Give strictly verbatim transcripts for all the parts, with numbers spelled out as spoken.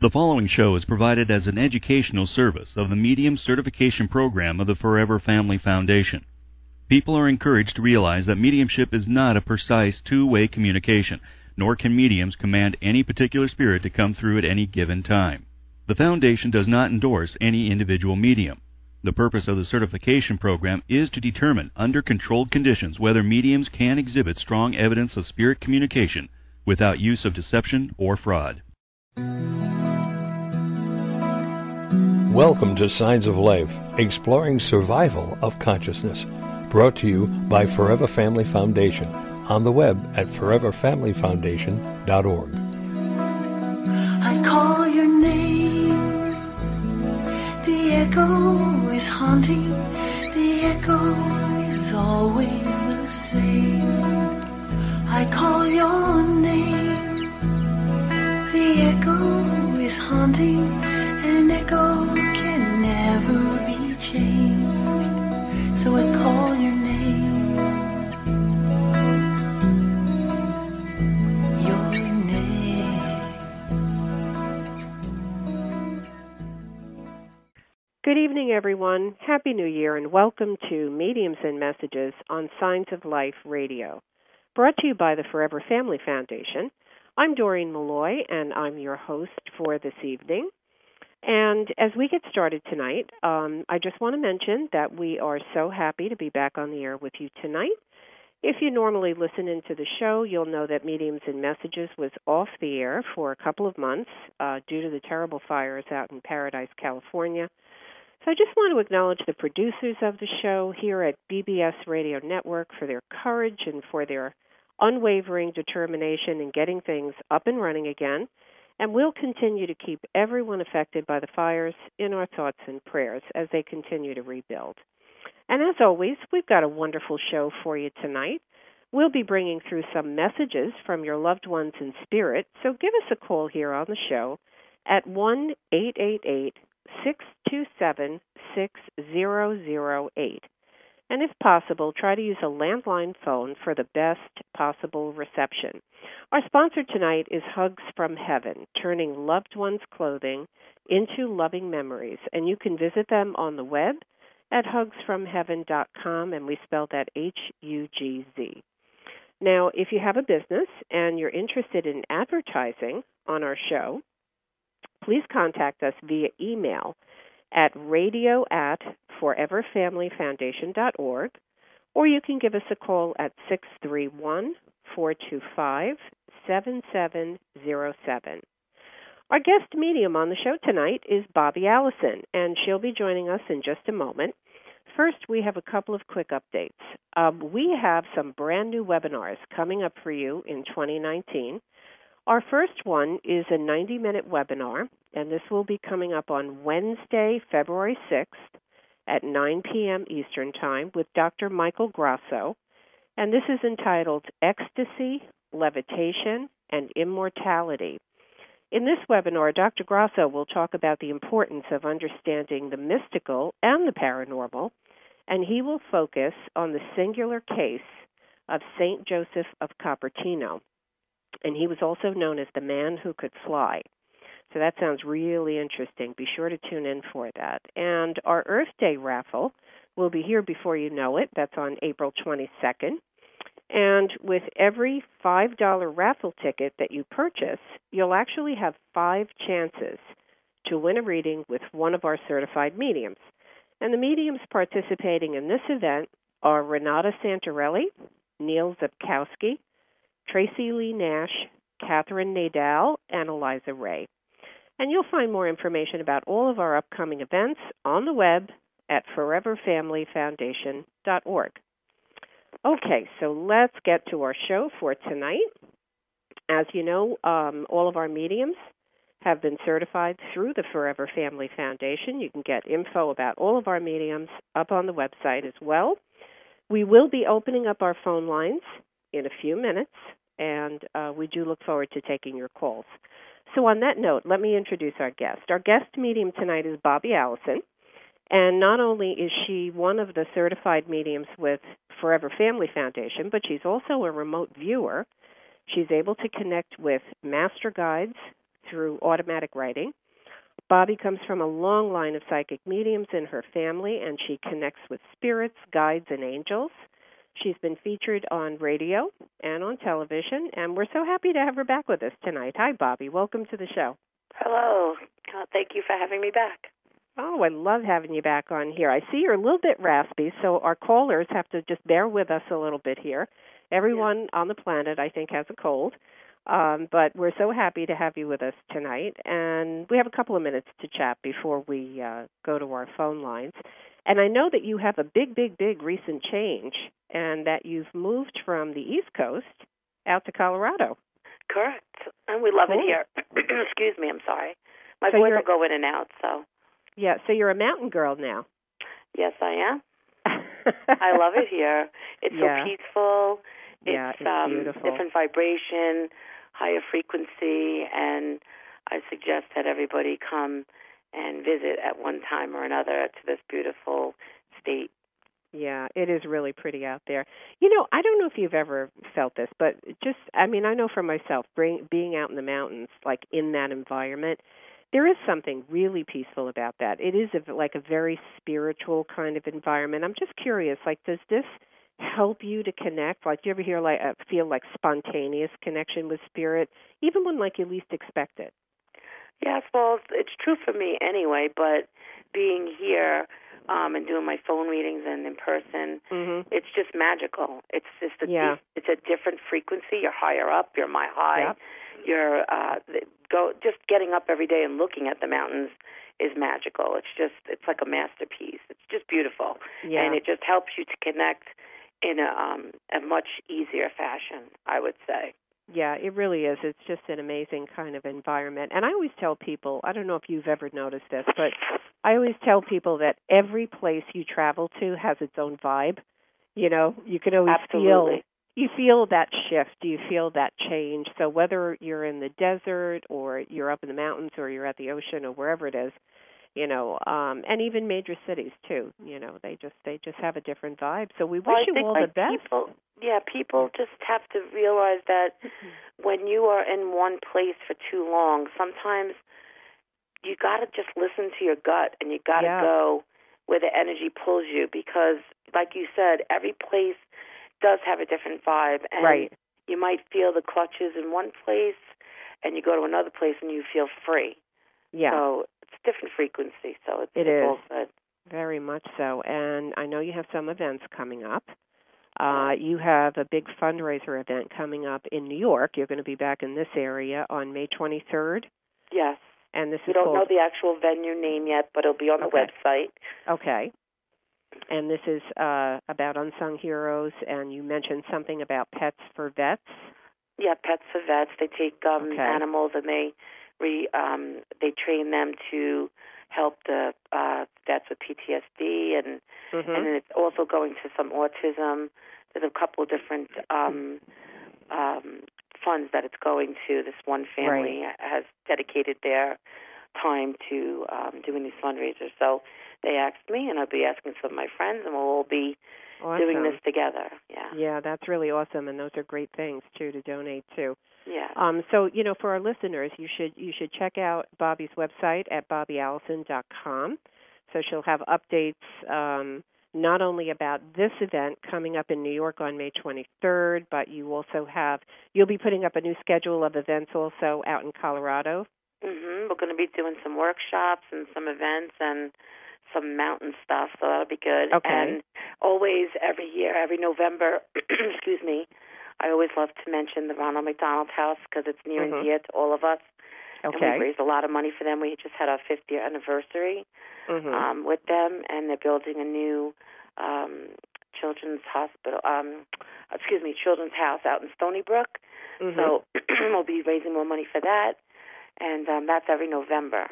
The following show is provided as an educational service of the Medium Certification Program of the Forever Family Foundation. People are encouraged to realize that mediumship is not a precise two-way communication, nor can mediums command any particular spirit to come through at any given time. The Foundation does not endorse any individual medium. The purpose of the certification program is to determine, under controlled conditions, whether mediums can exhibit strong evidence of spirit communication without use of deception or fraud. Welcome to Signs of Life, exploring survival of consciousness, brought to you by Forever Family Foundation, on the web at forever family foundation dot org. I call your name, the echo is haunting, the echo is always the same. I call your name, the echo is haunting, an echo can never be changed, so I call your name, your name. Good evening, everyone. Happy New Year, and welcome to Mediums and Messages on Signs of Life Radio, brought to you by the Forever Family Foundation. I'm Doreen Malloy, and I'm your host for this evening. And as we get started tonight, um, I just want to mention that we are so happy to be back on the air with you tonight. If you normally listen into the show, you'll know that Mediums and Messages was off the air for a couple of months uh, due to the terrible fires out in Paradise, California. So I just want to acknowledge the producers of the show here at B B S Radio Network for their courage and for their unwavering determination in getting things up and running again. And we'll continue to keep everyone affected by the fires in our thoughts and prayers as they continue to rebuild. And as always, we've got a wonderful show for you tonight. We'll be bringing through some messages from your loved ones in spirit, so give us a call here on the show at one eight eight eight, six two seven, six zero zero eight. And if possible, try to use a landline phone for the best possible reception. Our sponsor tonight is Hugs from Heaven, turning loved ones' clothing into loving memories. And you can visit them on the web at hugs from heaven dot com, and we spell that H U G Z. Now, if you have a business and you're interested in advertising on our show, please contact us via email at radio at forever family foundation dot org, or you can give us a call at six three one, four two five, seven seven zero seven. Our guest medium on the show tonight is Bobby Allison, and she'll be joining us in just a moment. First, we have a couple of quick updates. Um, we have some brand new webinars coming up for you in twenty nineteen. Our first one is a ninety-minute webinar, and this will be coming up on Wednesday, February sixth at nine p.m. Eastern Time with Doctor Michael Grasso, and this is entitled Ecstasy, Levitation, and Immortality. In this webinar, Doctor Grasso will talk about the importance of understanding the mystical and the paranormal, and he will focus on the singular case of Saint Joseph of Cupertino. And he was also known as the man who could fly. So that sounds really interesting. Be sure to tune in for that. And our Earth Day raffle will be here before you know it. That's on April twenty-second. And with every five dollars raffle ticket that you purchase, you'll actually have five chances to win a reading with one of our certified mediums. And the mediums participating in this event are Renata Santarelli, Neil Zepkowski, Tracy Lee Nash, Catherine Nadal, and Eliza Ray. And you'll find more information about all of our upcoming events on the web at forever family foundation dot org. Okay, so let's get to our show for tonight. As you know, um, all of our mediums have been certified through the Forever Family Foundation. You can get info about all of our mediums up on the website as well. We will be opening up our phone lines in a few minutes, and uh, we do look forward to taking your calls. So on that note, let me introduce our guest. Our guest medium tonight is Bobby Allison, and not only is she one of the certified mediums with Forever Family Foundation, but she's also a remote viewer. She's able to connect with master guides through automatic writing. Bobby comes from a long line of psychic mediums in her family, and she connects with spirits, guides, and angels. She's been featured on radio and on television, and we're so happy to have her back with us tonight. Hi, Bobby. Welcome to the show. Hello. Uh, thank you for having me back. Oh, I love having you back on here. I see you're a little bit raspy, so our callers have to just bear with us a little bit here. Everyone yeah. on the planet, I think, has a cold, um, but we're so happy to have you with us tonight. And we have a couple of minutes to chat before we uh, go to our phone lines. And I know that you have a big, big, big recent change, and that you've moved from the East Coast out to Colorado. Correct. And we love cool. it here. Excuse me, I'm sorry. My so voice will go in and out, so. Yeah, so you're a mountain girl now. Yes, I am. I love it here. It's yeah. so peaceful. It's, yeah, it's um, beautiful. different vibration, higher frequency, and I suggest that everybody come and visit at one time or another to this beautiful state. Yeah, it is really pretty out there. You know, I don't know if you've ever felt this, but just, I mean, I know for myself, bring, being out in the mountains, like in that environment, there is something really peaceful about that. It is a, like a very spiritual kind of environment. I'm just curious, like, does this help you to connect? Like, do you ever hear like uh, feel like spontaneous connection with spirit, even when like you least expect it? Yes, well, it's true for me anyway. But being here um, and doing my phone readings and in person, mm-hmm. it's just magical. It's just a yeah. it's a different frequency. You're higher up. You're my high. Yep. You're uh, go just getting up every day and looking at the mountains is magical. It's just it's like a masterpiece. It's just beautiful, yeah. and it just helps you to connect in a um, a much easier fashion, I would say. Yeah, it really is. It's just an amazing kind of environment. And I always tell people, I don't know if you've ever noticed this, but I always tell people that every place you travel to has its own vibe. You know, you can always Absolutely. feel you feel that shift, you feel that change. So whether you're in the desert or you're up in the mountains or you're at the ocean or wherever it is, you know, um, and even major cities too, you know, they just they just have a different vibe. So we wish well, I you think all like the best. People, yeah, people just have to realize that when you are in one place for too long, sometimes you got to just listen to your gut and you got to yeah. go where the energy pulls you because, like you said, every place does have a different vibe. And right. you might feel the clutches in one place and you go to another place and you feel free. Yeah. So it's different frequency, so it's, it it's is. all good. Very much so. And I know you have some events coming up. Uh, you have a big fundraiser event coming up in New York. You're going to be back in this area on May twenty-third. Yes. And this we is don't called... know the actual venue name yet, but it'll be on the okay. website. Okay. And this is uh, about unsung heroes, and you mentioned something about Pets for Vets. Yeah, Pets for Vets. They take um, okay. animals and they re um, they train them to help the uh, vets with P T S D, and mm-hmm. and then it's also going to some autism. There's a couple of different um, um, funds that it's going to. This one family right. has dedicated their time to um, doing these fundraisers. So they asked me, and I'll be asking some of my friends, and we'll all be awesome. doing this together. Yeah. Yeah, that's really awesome, and those are great things too to donate to. Yeah. Um, so, you know, for our listeners, you should you should check out Bobby's website at bobby allison dot com. So she'll have updates um, not only about this event coming up in New York on May twenty-third, but you also have you'll be putting up a new schedule of events also out in Colorado. Mhm. We're going to be doing some workshops and some events and some mountain stuff, so that'll be good. Okay. And always every year, every November, excuse me, I always love to mention the Ronald McDonald House because it's near mm-hmm. and dear to all of us. Okay. And we've raised a lot of money for them. We just had our fiftieth anniversary mm-hmm. um, with them, and they're building a new um, children's hospital, um, excuse me, children's house out in Stony Brook. Mm-hmm. So we'll be raising more money for that, and um, that's every November.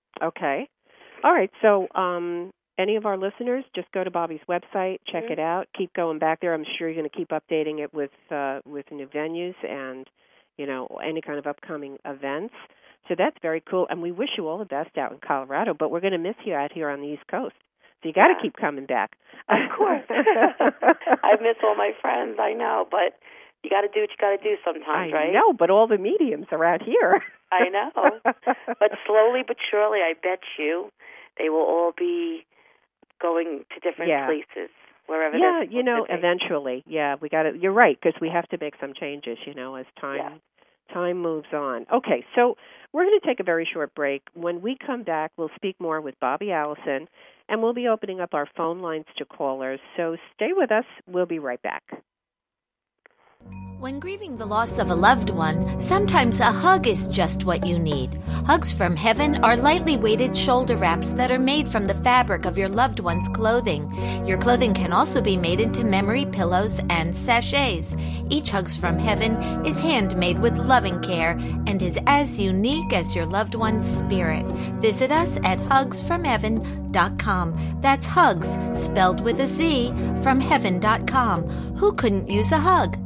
Okay. All right. So um, any of our listeners, just go to Bobby's website, check mm-hmm. it out, keep going back there. I'm sure you're going to keep updating it with uh, with new venues and, you know, any kind of upcoming events. So that's very cool. And we wish you all the best out in Colorado, but we're going to miss you out here on the East Coast. So you got to yeah. keep coming back. Of course. I miss all my friends, I know, but you got to do what you got to do sometimes, I right? I know, but all the mediums are out here. I know. But slowly but surely, I bet you, they will all be going to different yeah. places, wherever yeah, they're you know, to be. eventually. Yeah, we got to. You're right, because we have to make some changes, you know, as time Yeah. time moves on. Okay, so we're going to take a very short break. When we come back, we'll speak more with Bobby Allison, and we'll be opening up our phone lines to callers. So stay with us. We'll be right back. When grieving the loss of a loved one, sometimes a hug is just what you need. Hugs from Heaven are lightly weighted shoulder wraps that are made from the fabric of your loved one's clothing. Your clothing can also be made into memory pillows and sachets. Each Hugs from Heaven is handmade with loving care and is as unique as your loved one's spirit. Visit us at hugs from heaven dot com. That's Hugs, spelled with a Z, from heaven dot com. Who couldn't use a hug?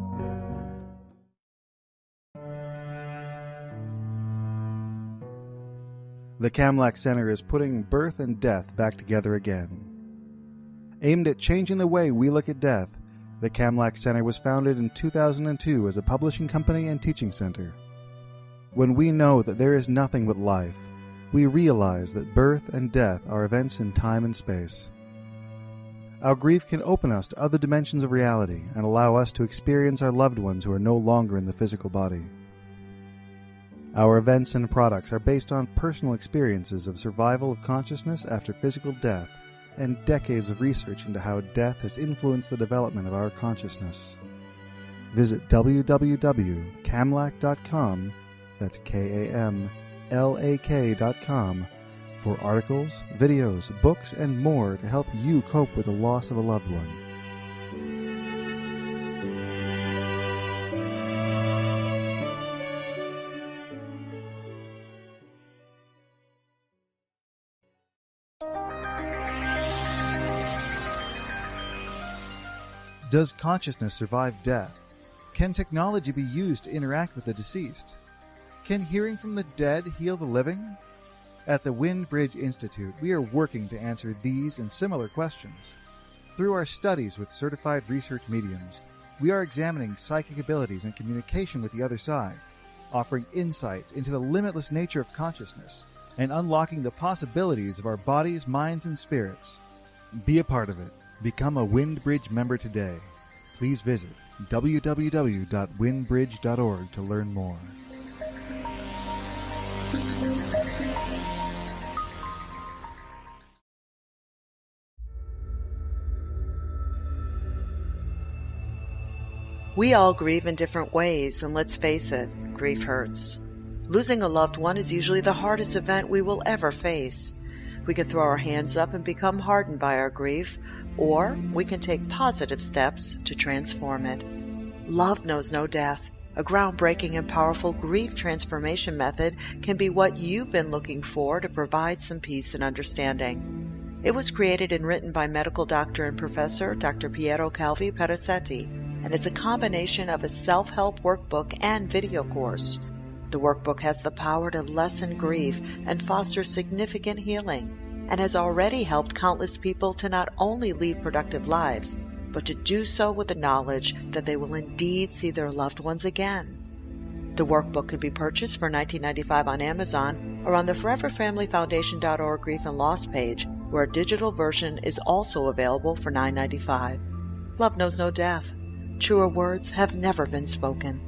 The Kamlach Center is putting birth and death back together again. Aimed at changing the way we look at death, the Kamlach Center was founded in two thousand two as a publishing company and teaching center. When we know that there is nothing but life, we realize that birth and death are events in time and space. Our grief can open us to other dimensions of reality and allow us to experience our loved ones who are no longer in the physical body. Our events and products are based on personal experiences of survival of consciousness after physical death and decades of research into how death has influenced the development of our consciousness. Visit w w w dot kamlach dot com, that's K A M L A K dot com, for articles, videos, books, and more to help you cope with the loss of a loved one. Does consciousness survive death? Can technology be used to interact with the deceased? Can hearing from the dead heal the living? At the Wind Bridge Institute, we are working to answer these and similar questions. Through our studies with certified research mediums, we are examining psychic abilities and communication with the other side, offering insights into the limitless nature of consciousness, and unlocking the possibilities of our bodies, minds, and spirits. Be a part of it. Become a WindBridge member today. Please visit w w w dot windbridge dot org to learn more. We all grieve in different ways, and let's face it, grief hurts. Losing a loved one is usually the hardest event we will ever face. We can throw our hands up and become hardened by our grief, or we can take positive steps to transform it. Love knows no death. A groundbreaking and powerful grief transformation method can be what you've been looking for to provide some peace and understanding. It was created and written by medical doctor and professor Doctor Piero Calvi Perazzetti, and it's a combination of a self-help workbook and video course. The workbook has the power to lessen grief and foster significant healing, and has already helped countless people to not only lead productive lives, but to do so with the knowledge that they will indeed see their loved ones again. The workbook can be purchased for nineteen ninety-five dollars on Amazon or on the forever family foundation dot org Grief and Loss page, where a digital version is also available for nine ninety-five. Love knows no death. Truer words have never been spoken.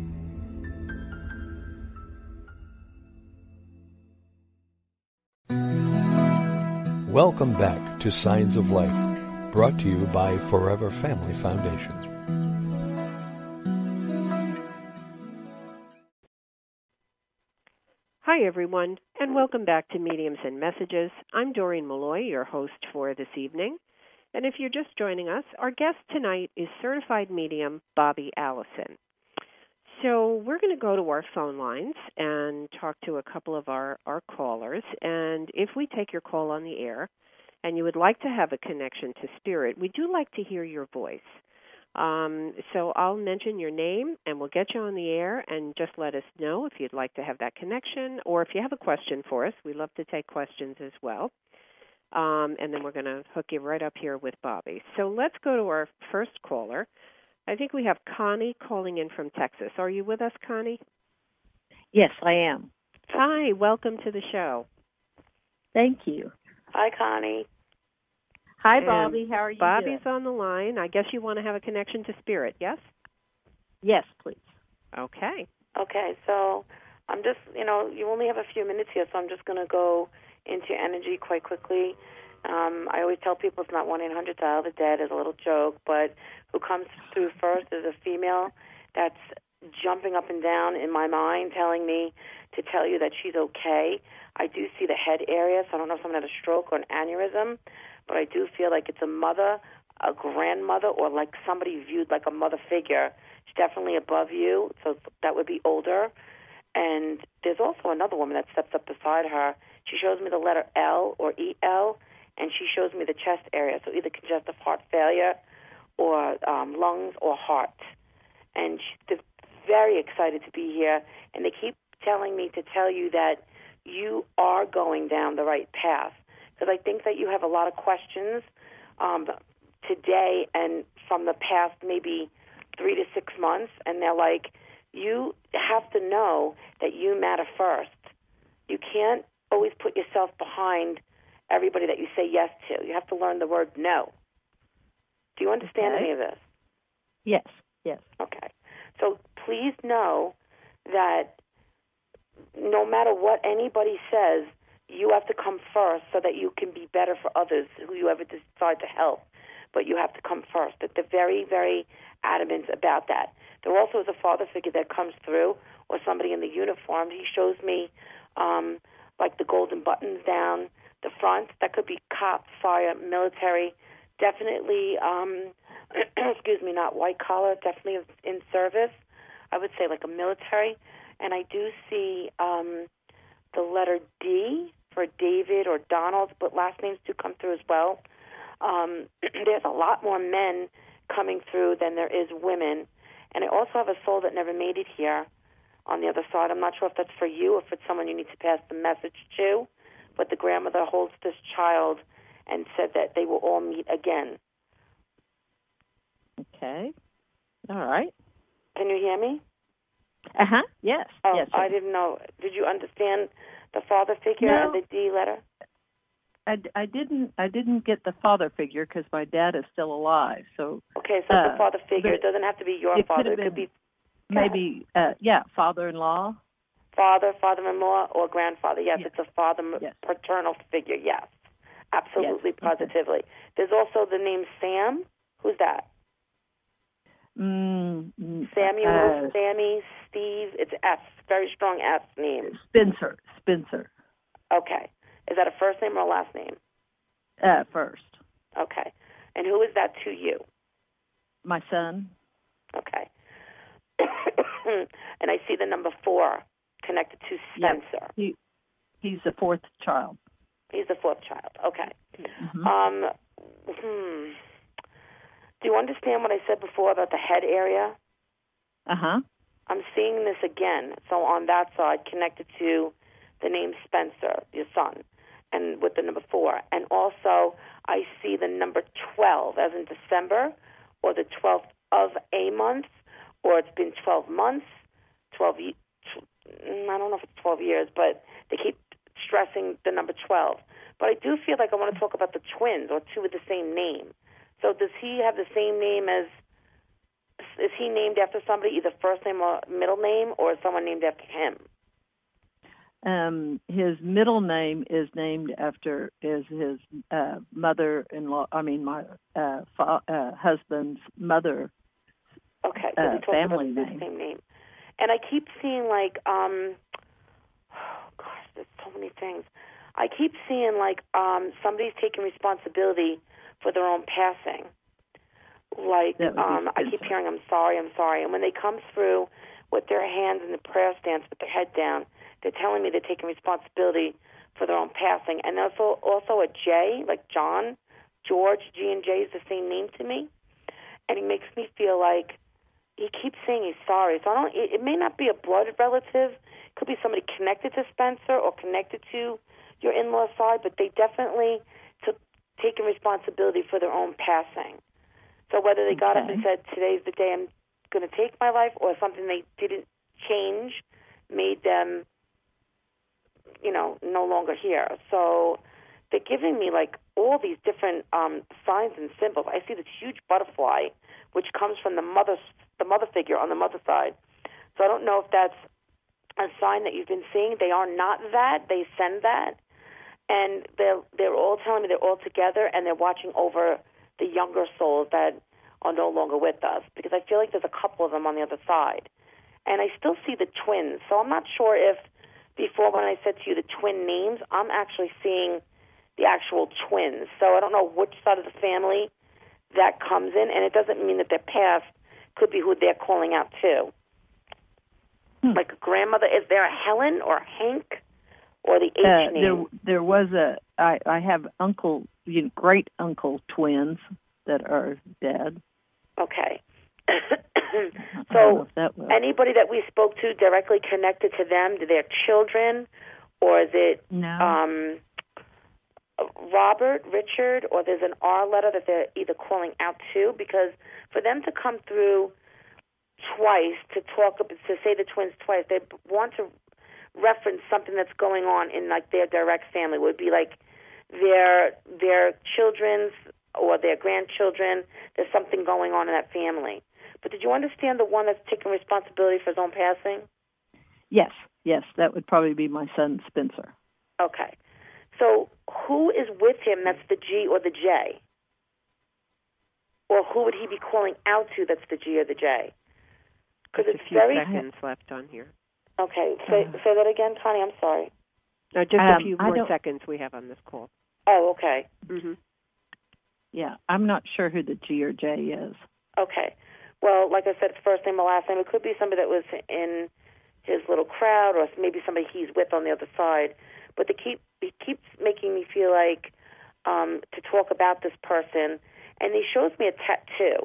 Welcome back to Signs of Life, brought to you by Forever Family Foundation. Hi, everyone, and welcome back to Mediums and Messages. I'm Doreen Malloy, your host for this evening. And if you're just joining us, our guest tonight is certified medium Bobby Allison. So we're going to go to our phone lines and talk to a couple of our, our callers. And if we take your call on the air and you would like to have a connection to spirit, we do like to hear your voice. Um, so I'll mention your name and we'll get you on the air, and just let us know if you'd like to have that connection, or if you have a question for us. We love to take questions as well. Um, and then we're going to hook you right up here with Bobby. So let's go to our first caller. I think we have Connie calling in from Texas. Are you with us, Connie? Yes, I am. Hi, welcome to the show. Thank you. Hi, Connie. Hi, And Bobby. How are you Bobby's doing? on the line. I guess you want to have a connection to spirit, yes? Yes, please. Okay. Okay, so I'm just, you know, you only have a few minutes here, so I'm just going to go into energy quite quickly. Um, I always tell people it's not one eight hundred dial the dead as a little joke, but who comes through first is a female that's jumping up and down in my mind, telling me to tell you that she's okay. I do see the head area, so I don't know if someone had a stroke or an aneurysm, but I do feel like it's a mother, a grandmother, or like somebody viewed like a mother figure. She's definitely above you, so that would be older. And there's also another woman that steps up beside her. She shows me the letter L or E L, and she shows me the chest area, so either congestive heart failure or um, lungs or heart. And she's very excited to be here, and they keep telling me to tell you that you are going down the right path, because I think that you have a lot of questions um, today and from the past maybe three to six months, and they're like, you have to know that you matter first. You can't always put yourself behind everybody that you say yes to. You have to learn the word no. Do you understand Okay. any of this? Yes, yes. Okay. So please know that no matter what anybody says, you have to come first so that you can be better for others who you ever decide to help. But you have to come first. That they're very, very adamant about that. There also is a father figure that comes through, or somebody in the uniform. He shows me um, like the golden buttons down the front. That could be cop, fire, military. Definitely, um, excuse me, not white collar. Definitely in service. I would say like a military. And I do see um, the letter D for David or Donald, but last names do come through as well. Um, there's a lot more men coming through than there is women. And I also have a soul that never made it here on the other side. I'm not sure if that's for you or if it's someone you need to pass the message to, but the grandmother holds this child and said that they will all meet again. Okay. All right. Can you hear me? Uh-huh. Yes. Oh, yes. I didn't know. Did you understand the father figure No. and the D letter? I, I didn't I didn't get the father figure because my dad is still alive. So Okay, so uh, the father figure, but it doesn't have to be your it father. could have It could been be maybe uh, yeah, father-in-law. father, father-in-law, or grandfather. Yes, Yes. it's a father Yes. paternal figure. Yes, absolutely, Yes. Okay. positively. There's also the name Sam. Who's that? Mm, mm, Samuel, uh, Sammy, Steve. It's S. Very strong S name. Spencer. Spencer. Okay. Is that a first name or a last name? Uh, first. Okay. And who is that to you? My son. Okay. And I see the number four connected to Yep. Spencer. He he's the fourth child. He's the fourth child. Okay. Mm-hmm. Um, hmm. Do you understand what I said before about the head area? Uh-huh. I'm seeing this again. So on that side, connected to the name Spencer, your son, and with the number four. And also, I see the number twelve, as in December, or the twelfth of a month, or it's been twelve months, twelve, I don't know if it's twelve years, but they keep stressing the number twelve. But I do feel like I want to talk about the twins, or two with the same name. So does he have the same name as, is he named after somebody, either first name or middle name, or is someone named after him? Um, his middle name is named after is his uh, mother-in-law. I mean, my uh, fa- uh, husband's mother. Okay, so Uh, we talked family about the name. same name. And I keep seeing like, um, oh gosh, there's so many things. I keep seeing like um, somebody's taking responsibility for their own passing. Like, That would be um, I keep Spencer. hearing, I'm sorry, I'm sorry. And when they come through with their hands in the prayer stance with their head down, they're telling me they're taking responsibility for their own passing. And also, also a J, like John, George, G and J is the same name to me. And he makes me feel like he keeps saying he's sorry. So I don't, it, it may not be a blood relative. It could be somebody connected to Spencer or connected to your in-law side, but they definitely took taking responsibility for their own passing. So whether they got Okay. up and said, today's the day I'm going to take my life, or something they didn't change made them, you know, no longer here. So they're giving me, like, all these different um, signs and symbols. I see this huge butterfly, which comes from the mother, the mother figure on the mother side. So I don't know if that's a sign that you've been seeing. They are not that. They send that. And they're, they're all telling me they're all together, and they're watching over the younger souls that are no longer with us, because I feel like there's a couple of them on the other side. And I still see the twins. So I'm not sure if before when I said to you the twin names, I'm actually seeing the actual twins. So I don't know which side of the family that comes in, and it doesn't mean that their past could be who they're calling out to. Hmm. Like a grandmother, is there a Helen or a Hank or the H uh, name? There, there was a. I, I have uncle, you know, great uncle twins that are dead. Okay. So that anybody that we spoke to directly connected to them, to their children, or is it no. um, Robert, Richard, or there's an R letter that they're either calling out to? Because for them to come through twice to talk, to say the twins twice, they want to reference something that's going on in like their direct family. It would be like their their children's or their grandchildren. There's something going on in that family. But did you understand the one that's taking responsibility for his own passing? Yes, yes, that would probably be my son Spencer. Okay. So who is with him that's the G or the J? Or who would he be calling out to that's the G or the J? Because it's a few very seconds left on here. Okay, say, uh, say that again, Connie. I'm sorry. No, just um, a few more seconds we have on this call. Oh, okay. Mm-hmm. Yeah, I'm not sure who the G or J is. Okay. Well, like I said, it's first name or last name. It could be somebody that was in his little crowd, or maybe somebody he's with on the other side. But they keep he keeps making me feel like um, to talk about this person, and he shows me a tattoo.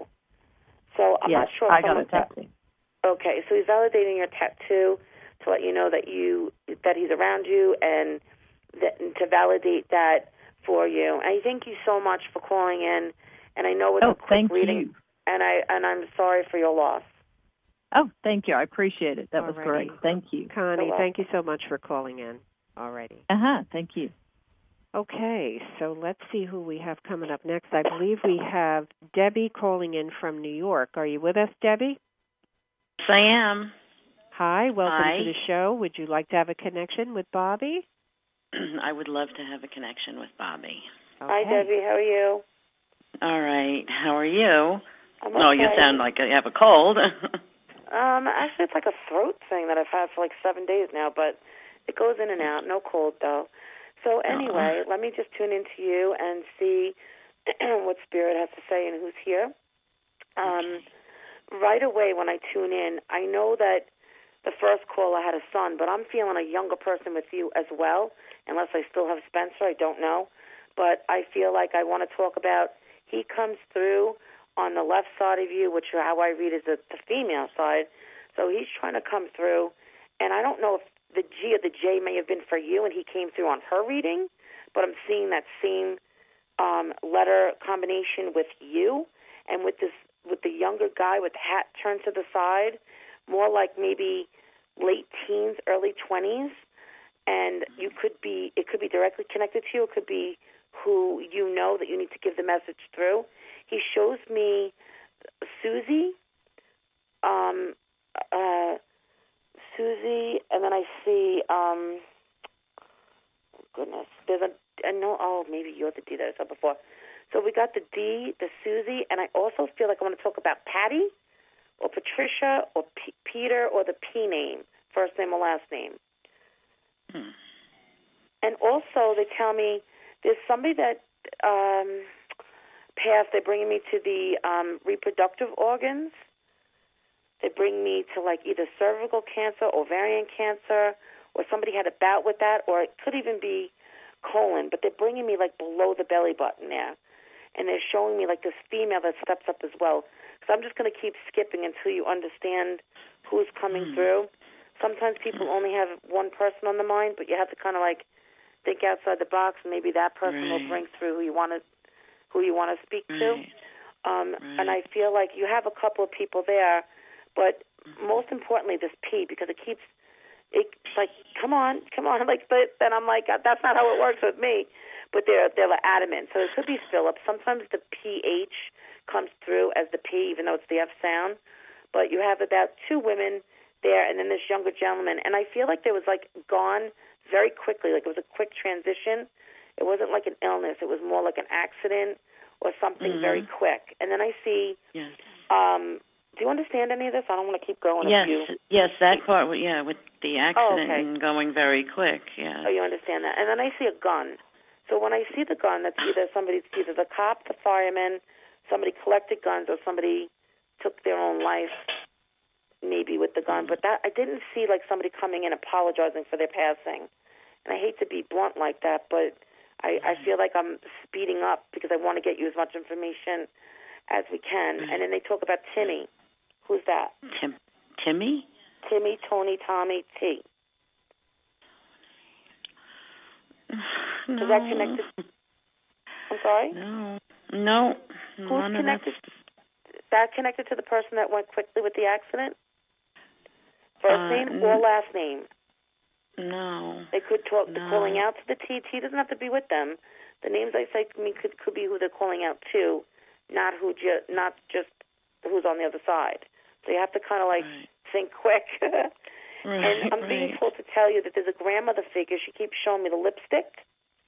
So I'm yes, not sure. I got a tattoo. Okay, so he's validating your tattoo to let you know that you that he's around you, and that, and to validate that for you. And I thank you so much for calling in. And I know it's oh, a quick thank reading, you. and I and I'm sorry for your loss. Oh, thank you. I appreciate it. That Alrighty. was great. Thank you, Connie. Thank you so much for calling in. Alrighty. Uh huh. Thank you. Okay, so let's see who we have coming up next. I believe we have Debbie calling in from New York. Are you with us, Debbie? Yes, I am. Hi, welcome Hi. to the show. Would you like to have a connection with Bobby? I would love to have a connection with Bobby. Okay. Hi, Debbie. How are you? All right. How are you? I'm Oh, okay. you sound like you have a cold. Um, actually, it's like a throat thing that I've had for like seven days now, but it goes in and out. No cold, though. So anyway, uh-uh. let me just tune into you and see what Spirit has to say and who's here. Um, okay. Right away when I tune in, I know that the first caller had a son, but I'm feeling a younger person with you as well, unless I still have Spencer. I don't know. But I feel like I want to talk about, he comes through on the left side of you, which how I read is the, the female side. So he's trying to come through, and I don't know if the G or the J may have been for you, and he came through on her reading, but I'm seeing that same um, letter combination with you, and with this with the younger guy with the hat turned to the side, more like maybe late teens, early twenties, and you could be it could be directly connected to you. It could be who you know that you need to give the message through. He shows me Susie, um, uh, Susie, and then I see, um, oh goodness, there's a, I know, oh, maybe you're the D that I saw before. So we got the D, the Susie, and I also feel like I want to talk about Patty or Patricia or P- Peter or the P name, first name or last name. Hmm. And also they tell me there's somebody that um, passed, they're bringing me to the um, reproductive organs. They bring me to like either cervical cancer, ovarian cancer, or somebody had a bout with that, or it could even be colon, but they're bringing me like below the belly button there. And they're showing me like this female that steps up as well. So I'm just going to keep skipping until you understand who's coming mm. through. Sometimes people only have one person on the mind, but you have to kind of like think outside the box, and maybe that person right. will bring through who you want to who you want to speak right. to. Um, right. And I feel like you have a couple of people there, but most importantly, this P, because it keeps, it's like, come on, come on. Like, but then I'm like, that's not how it works with me. But they're, they're adamant. So it could be Philip. Sometimes the P H comes through as the P, even though it's the F sound. But you have about two women there, and then this younger gentleman. And I feel like there was, like, gone very quickly. Like, it was a quick transition. It wasn't like an illness. It was more like an accident or something mm-hmm. very quick. And then I see, yes. um, do you understand any of this? I don't want to keep going. Yes, you... yes, that part, yeah, with the accident oh, okay. and going very quick, yeah. Oh, you understand that. And then I see a gun. So when I see the gun, that's either somebody, it's either the cop, the fireman, somebody collected guns, or somebody took their own life, maybe with the gun. But that I didn't see like somebody coming in apologizing for their passing. And I hate to be blunt like that, but I, I feel like I'm speeding up because I want to get you as much information as we can. And then they talk about Timmy. Who's that? Tim, Timmy? Timmy, Tony, Tommy, T. No. Is that connected? I'm sorry? No. No. Who's None connected? Of that connected to the person that went quickly with the accident? First uh, name n- or last name? No. They could talk. No. The calling out to the T. T doesn't have to be with them. The names I say to me could could be who they're calling out to, not who ju- not just who's on the other side. So you have to kind of like right. think quick. right, and I'm right. being told to tell you that there's a grandmother figure. She keeps showing me the lipstick.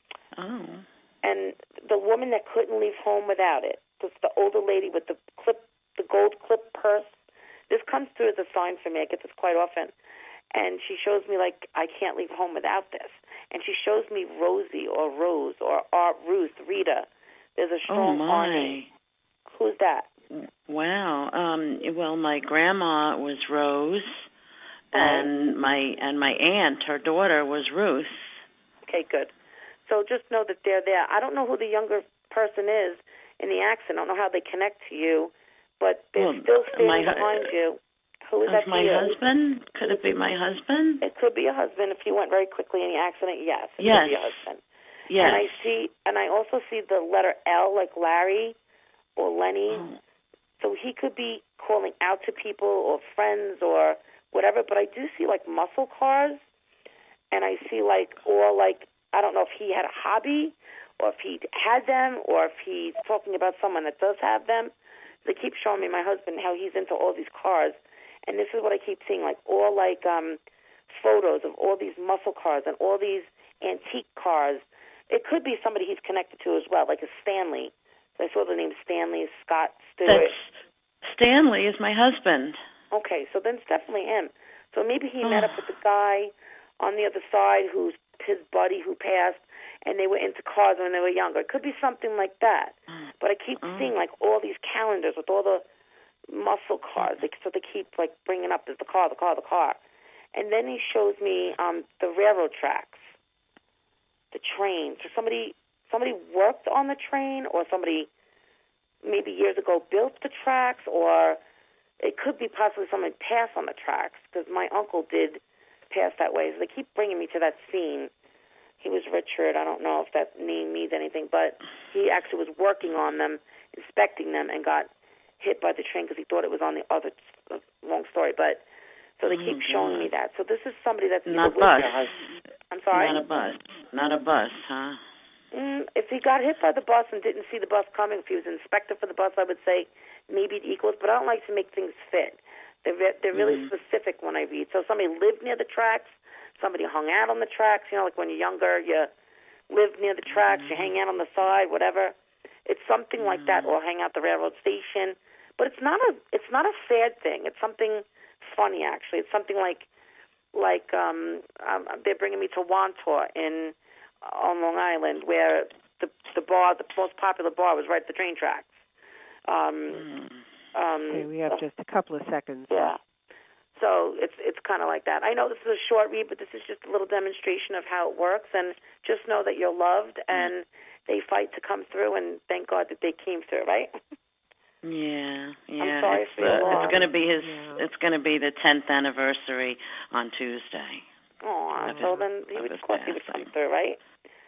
Oh. And the woman that couldn't leave home without it. It's the older lady with the clip, the gold clip purse. This comes through as a sign for me. I get this quite often. And she shows me, like, I can't leave home without this. And she shows me Rosie or Rose or Art Ruth, Rita. There's a strong oh, R my. name. Who's that? Wow. Um, well, my grandma was Rose, Oh. and my and my aunt, her daughter, was Ruth. Okay, good. So just know that they're there. I don't know who the younger person is in the accident. I don't know how they connect to you, but they're Well, still standing my, behind you. Who is Of that to my you? husband? Could it be my husband? It could be a husband if he went very quickly in the accident. Yes, it Yes. could be a husband. Yes. And I see, and I also see the letter L, like Larry or Lenny. Oh. So he could be calling out to people or friends or whatever. But I do see like muscle cars, and I see like or like I don't know if he had a hobby or if he had them or if he's talking about someone that does have them. They keep showing me my husband how he's into all these cars. And this is what I keep seeing, like all like um, photos of all these muscle cars and all these antique cars. It could be somebody he's connected to as well, like a Stanley. So I saw the name Stanley, Scott Stewart. That's Stanley is my husband. Okay, so then it's definitely him. So maybe he Oh. met up with the guy on the other side who's his buddy who passed, and they were into cars when they were younger. It could be something like that. But I keep Oh. seeing like all these calendars with all the muscle cars. Like, so they keep like bringing up, there's the car, the car, the car. And then he shows me um, the railroad tracks, the train. So somebody somebody worked on the train, or somebody maybe years ago built the tracks, or it could be possibly someone passed on the tracks, because my uncle did pass that way. So they keep bringing me to that scene. He was Richard. I don't know if that name means anything, but he actually was working on them, inspecting them, and got hit by the train because he thought it was on the other. Uh, long story, but so they Oh, keep showing God. me that. So this is somebody that's Not either with bus. their husband. I'm sorry. Not a bus. Not a bus, huh? Mm, if he got hit by the bus and didn't see the bus coming, if he was an inspector for the bus, I would say maybe it equals. But I don't like to make things fit. They're re- they're really Mhm. specific when I read. So somebody lived near the tracks. Somebody hung out on the tracks. You know, like when you're younger, you live near the tracks, you hang out on the side, whatever. It's something like that, or hang out the railroad station. But it's not a it's not a sad thing. It's something funny, actually. It's something like like um, um they're bringing me to Wantor in on Long Island, where the the bar, the most popular bar, was right at the train tracks. Um, um, Okay, we have just a couple of seconds. yeah. So it's it's kind of like that. I know this is a short read, but this is just a little demonstration of how it works. And just know that you're loved, and they fight to come through. And thank God that they came through, right? Yeah, yeah. I'm sorry it's, for your uh, loss. it's going to be his. Yeah. It's going to be the tenth anniversary on Tuesday. Oh, Of so his- then he of would, his of course, he would come passing. through, right?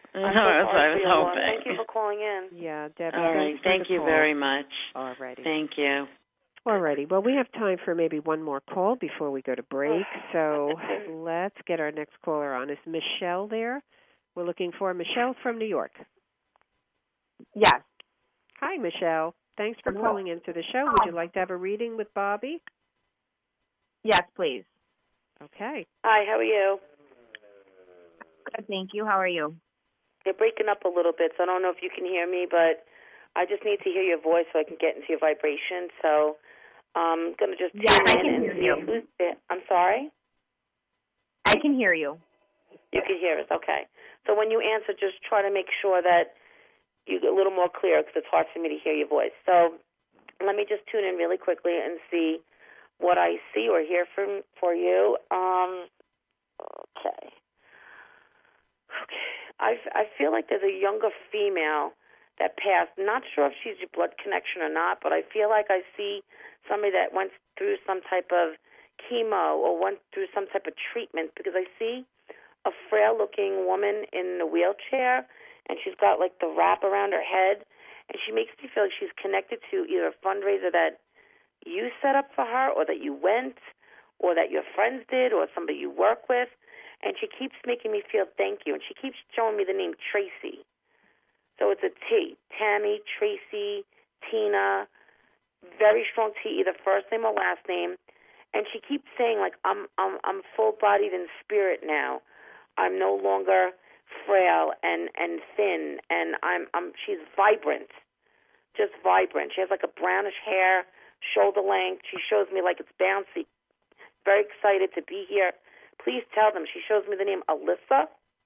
No, that's what I was hoping. Thank you for calling in. Yeah, Debbie. All right. Thank you call. very much. All righty. Thank you. All righty. Well, we have time for maybe one more call before we go to break. So let's get our next caller on. Is Michelle there? We're looking for Michelle from New York. Yes. Hi, Michelle. Thanks for Hello. calling into the show. Would you like to have a reading with Bobby? Yes, please. Okay. Hi, how are you? Good, thank you. How are you? You're breaking up a little bit, so I don't know if you can hear me, but I just need to hear your voice so I can get into your vibration. So I'm going to just Yeah, tune I in can and hear see you. who's there. I'm sorry? I can hear you. You can hear us, okay. So when you answer, just try to make sure that you get a little more clear because it's hard for me to hear your voice. So let me just tune in really quickly and see what I see or hear from for you. Um, okay. Okay. I, I feel like there's a younger female that passed. Not sure if she's your blood connection or not, but I feel like I see somebody that went through some type of chemo or went through some type of treatment because I see a frail-looking woman in a wheelchair, and she's got, like, the wrap around her head, and she makes me feel like she's connected to either a fundraiser that you set up for her or that you went or that your friends did or somebody you work with, and she keeps making me feel thank you, and she keeps showing me the name Tracy. So it's a T, Tammy, Tracy, Tina, very strong T, either first name or last name, and she keeps saying, like, I'm I'm I'm full-bodied in spirit now. I'm no longer frail and, and thin, and I'm I'm she's vibrant, just vibrant. She has like a brownish hair, shoulder length. She shows me like it's bouncy. Very excited to be here. Please tell them. She shows me the name Alyssa.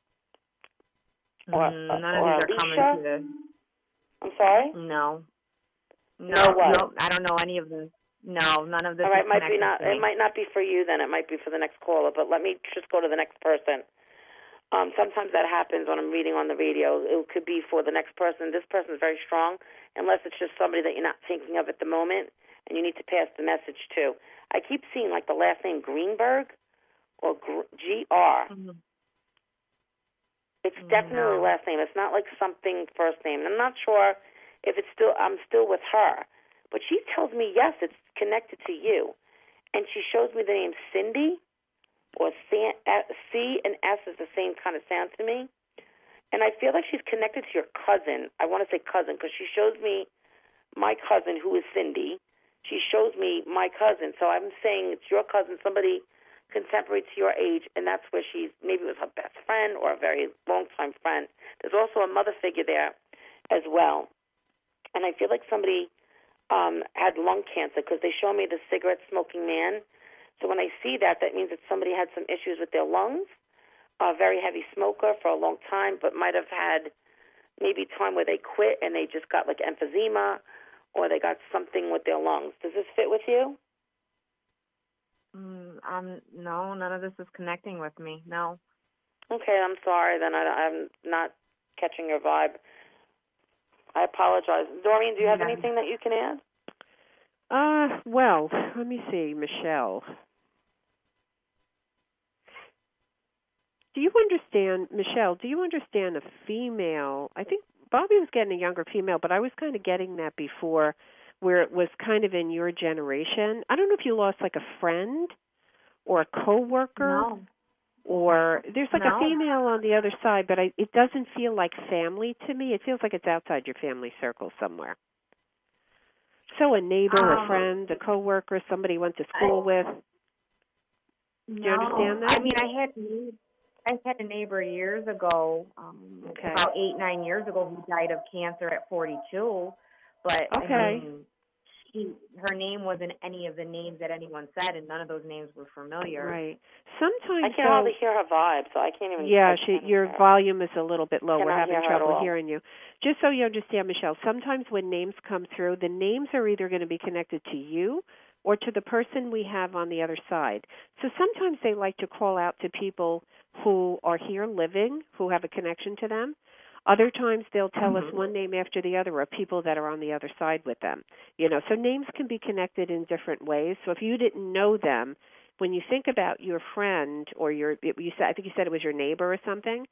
Or, Mm, none or of these are Alicia. coming to the... I'm sorry? No. No, No what? no, I don't know any of them. No, none of this All right, is might be connected not. to It me. might not be for you. Then it might be for the next caller. But let me just go to the next person. Um, sometimes that happens when I'm reading on the radio. It could be for the next person. This person is very strong, unless it's just somebody that you're not thinking of at the moment, and you need to pass the message to. I keep seeing like the last name Greenberg or G R. Mm-hmm. It's definitely No. last name. It's not like something first name. And I'm not sure if it's still. I'm still with her, but she tells me yes, it's connected to you, and she shows me the name Cindy. Or C and S is the same kind of sound to me. And I feel like she's connected to your cousin. I want to say cousin because she shows me my cousin, who is Cindy. She shows me my cousin. So I'm saying it's your cousin, somebody contemporary to your age, and that's where she's, maybe it was her best friend or a very long-time friend. There's also a mother figure there as well. And I feel like somebody um, had lung cancer because they show me the cigarette-smoking man. So when I see that, that means that somebody had some issues with their lungs, a very heavy smoker for a long time, but might have had maybe time where they quit and they just got like emphysema or they got something with their lungs. Does this fit with you? Mm, um, no, none of this is connecting with me. No. Okay, I'm sorry. Then I, I'm not catching your vibe. I apologize. Doreen, do you have Yeah. anything that you can add? Uh, well, let me see, Michelle. Do you understand, Michelle, do you understand a female? I think Bobby was getting a younger female, but I was kind of getting that before where it was kind of in your generation. I don't know if you lost like a friend or a coworker. No. Or there's like No. a female on the other side, but I, it doesn't feel like family to me. It feels like it's outside your family circle somewhere. So a neighbor, Um, a friend, a coworker, somebody you went to school I, with. Do you no. understand that? I mean, I had I had a neighbor years ago, um, Okay. about eight, nine years ago, who died of cancer at forty-two. But Okay. I mean, she, her name wasn't any of the names that anyone said, and none of those names were familiar. Right. Sometimes I can though, hardly hear her vibe, so I can't even. Yeah, I she, can't your hear her. volume is a little bit low. Cannot We're having hear her at trouble all. hearing you. Just so you understand, Michelle, sometimes when names come through, the names are either going to be connected to you or to the person we have on the other side. So sometimes they like to call out to people who are here living, who have a connection to them. Other times they'll tell Mm-hmm. us one name after the other of people that are on the other side with them. You know, so names can be connected in different ways. So if you didn't know them, when you think about your friend or your, you said, I think you said it was your neighbor or something,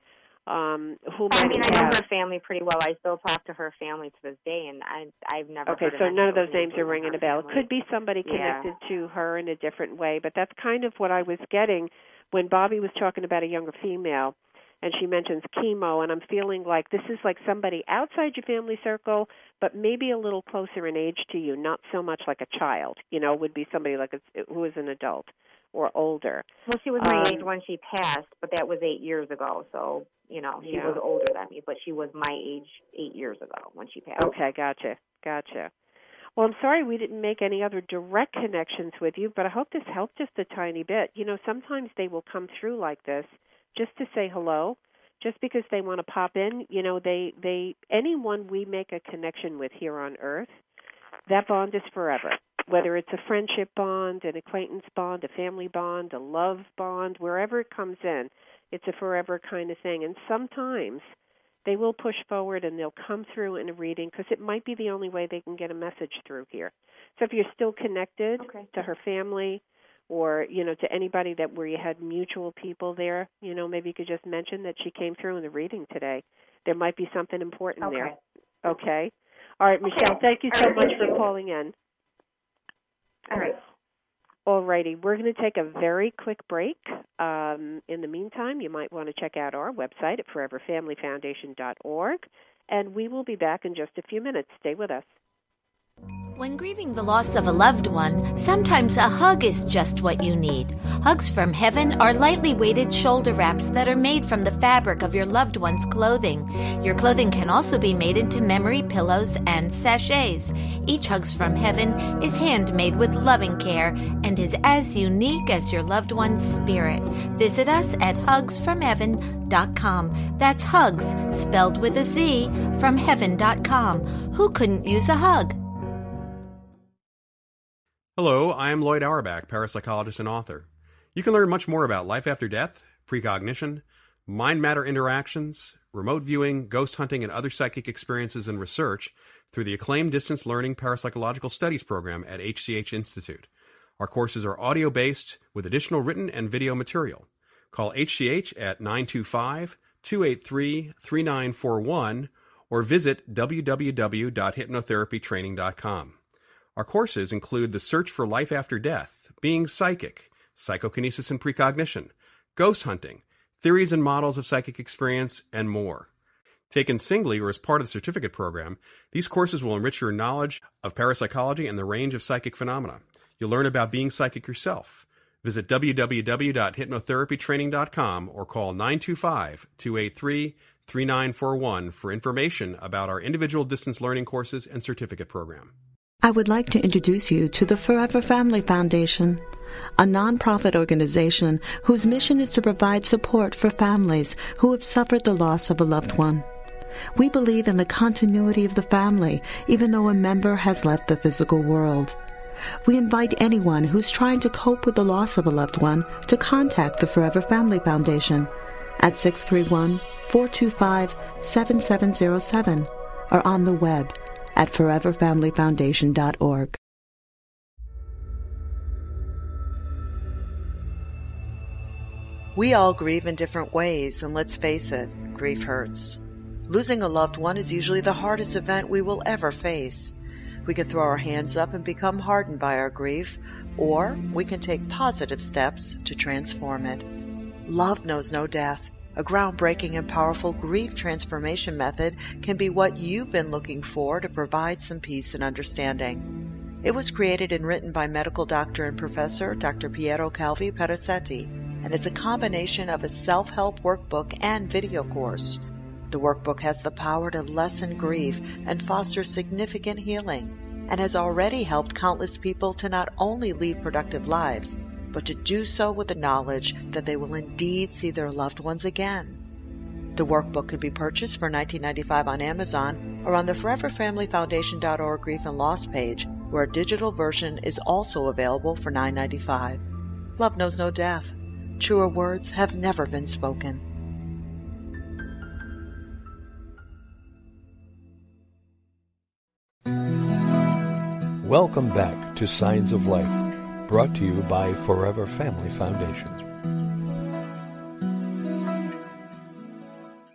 um, who I might mean, have I know passed. her family pretty well. I still talk to her family to this day, and I, I've never Okay, heard so of none of any those names are ringing a bell. It family. could be somebody Yeah. connected to her in a different way, but that's kind of what I was getting when Bobby was talking about a younger female, and she mentions chemo, and I'm feeling like this is like somebody outside your family circle, but maybe a little closer in age to you, not so much like a child, you know, would be somebody like a, who is an adult or older. Well, she was my Um, age when she passed, but that was eight years ago, so, you know, she Yeah. was older than me, but she was my age eight years ago when she passed. Okay, gotcha, gotcha. Well, I'm sorry we didn't make any other direct connections with you, but I hope this helped just a tiny bit. You know, sometimes they will come through like this just to say hello, just because they want to pop in. You know, they, they anyone we make a connection with here on Earth, that bond is forever. Whether it's a friendship bond, an acquaintance bond, a family bond, a love bond, wherever it comes in, it's a forever kind of thing. And sometimes they will push forward and they'll come through in a reading because it might be the only way they can get a message through here. So if you're still connected Okay. to her family or, you know, to anybody that where you had mutual people there, you know, maybe you could just mention that she came through in the reading today. There might be something important Okay. there. Okay. All right, Michelle, Okay. thank you All so right, much thank for you. calling in. All right. All righty, we're going to take a very quick break. Um, in the meantime, you might want to check out our website at forever family foundation dot org, and we will be back in just a few minutes. Stay with us. When grieving the loss of a loved one, sometimes a hug is just what you need. Hugs from Heaven are lightly weighted shoulder wraps that are made from the fabric of your loved one's clothing. Your clothing can also be made into memory pillows and sachets. Each Hugs from Heaven is handmade with loving care and is as unique as your loved one's spirit. Visit us at hugs from heaven dot com. That's hugs, spelled with a Z, from heaven dot com. Who couldn't use a hug? Hello, I am Lloyd Auerbach, parapsychologist and author. You can learn much more about life after death, precognition, mind-matter interactions, remote viewing, ghost hunting, and other psychic experiences and research through the acclaimed Distance Learning Parapsychological Studies program at H C H Institute. Our courses are audio-based with additional written and video material. Call H C H at nine two five, two eight three, three nine four one or visit w w w dot hypnotherapy training dot com. Our courses include The Search for Life After Death, Being Psychic, Psychokinesis and Precognition, Ghost Hunting, Theories and Models of Psychic Experience, and more. Taken singly or as part of the certificate program, these courses will enrich your knowledge of parapsychology and the range of psychic phenomena. You'll learn about being psychic yourself. Visit w w w dot hypnotherapy training dot com or call nine two five, two eight three, three nine four one for information about our individual distance learning courses and certificate program. I would like to introduce you to the Forever Family Foundation, a nonprofit organization whose mission is to provide support for families who have suffered the loss of a loved one. We believe in the continuity of the family, even though a member has left the physical world. We invite anyone who's trying to cope with the loss of a loved one to contact the Forever Family Foundation at six three one, four two five, seven seven zero seven or on the web at forever family foundation dot org. We all grieve in different ways, and let's face it, grief hurts. Losing a loved one is usually the hardest event we will ever face. We can throw our hands up and become hardened by our grief, or we can take positive steps to transform it. Love knows no death. A groundbreaking and powerful grief transformation method can be what you've been looking for to provide some peace and understanding. It was created and written by medical doctor and professor Doctor Piero Calvi Perazzetti, and it's a combination of a self-help workbook and video course. The workbook has the power to lessen grief and foster significant healing, and has already helped countless people to not only lead productive lives, but to do so with the knowledge that they will indeed see their loved ones again. The workbook can be purchased for nineteen ninety-five dollars on Amazon or on the forever family foundation dot org Grief and Loss page, where a digital version is also available for nine ninety-five. Love knows no death. Truer words have never been spoken. Welcome back to Signs of Life, brought to you by Forever Family Foundation.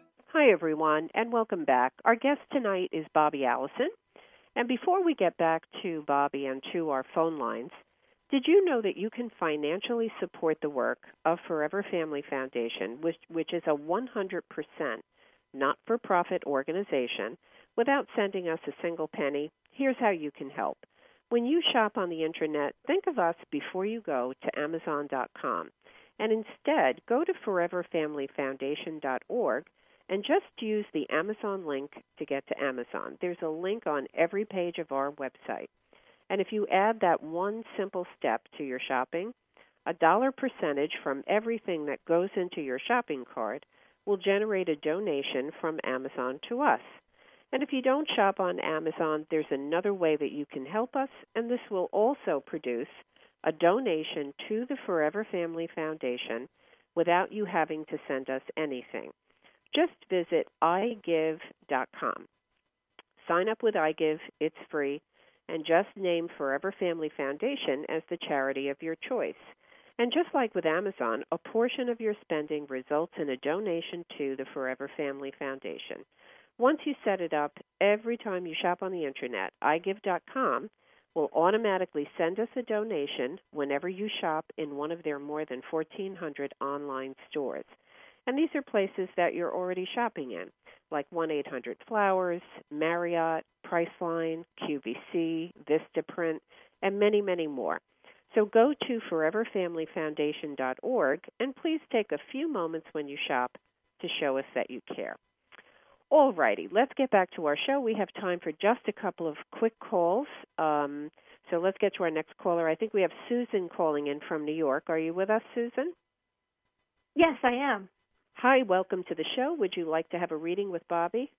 Hi, everyone, and welcome back. Our guest tonight is Bobby Allison. And before we get back to Bobby and to our phone lines, did you know that you can financially support the work of Forever Family Foundation, which, which is a one hundred percent not-for-profit organization, without sending us a single penny? Here's how you can help. When you shop on the Internet, think of us before you go to Amazon dot com. And instead, go to forever family foundation dot org and just use the Amazon link to get to Amazon. There's a link on every page of our website. And if you add that one simple step to your shopping, a dollar percentage from everything that goes into your shopping cart will generate a donation from Amazon to us. And if you don't shop on Amazon, there's another way that you can help us, and this will also produce a donation to the Forever Family Foundation without you having to send us anything. Just visit i give dot com. Sign up with iGive, it's free, and just name Forever Family Foundation as the charity of your choice. And just like with Amazon, a portion of your spending results in a donation to the Forever Family Foundation. Once you set it up, every time you shop on the Internet, i give dot com will automatically send us a donation whenever you shop in one of their more than fourteen hundred online stores. And these are places that you're already shopping in, like one eight hundred flowers, Marriott, Priceline, Q V C, Vistaprint, and many, many more. So go to forever family foundation dot org and please take a few moments when you shop to show us that you care. All righty, let's get back to our show. We have time for just a couple of quick calls. Um, so let's get to our next caller. I think we have Susan calling in from New York. Are you with us, Susan? Yes, I am. Hi, welcome to the show. Would you like to have a reading with Bobby?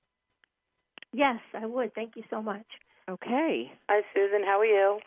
Yes, I would. Thank you so much. Okay. Hi, Susan. How are you?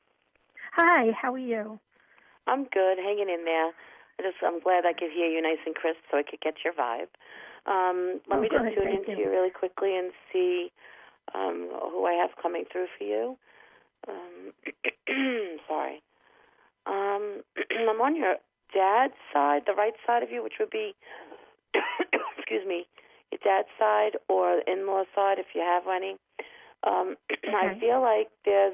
Hi, how are you? I'm good, hanging in there. I just, I'm glad I could hear you nice and crisp so I could get your vibe. Um, let oh, me good. just tune Thank into you. you really quickly and see um, who I have coming through for you. Um, sorry. Um, I'm on your dad's side, the right side of you, which would be, excuse me, your dad's side or in-law side if you have any. Um, okay. I feel like there's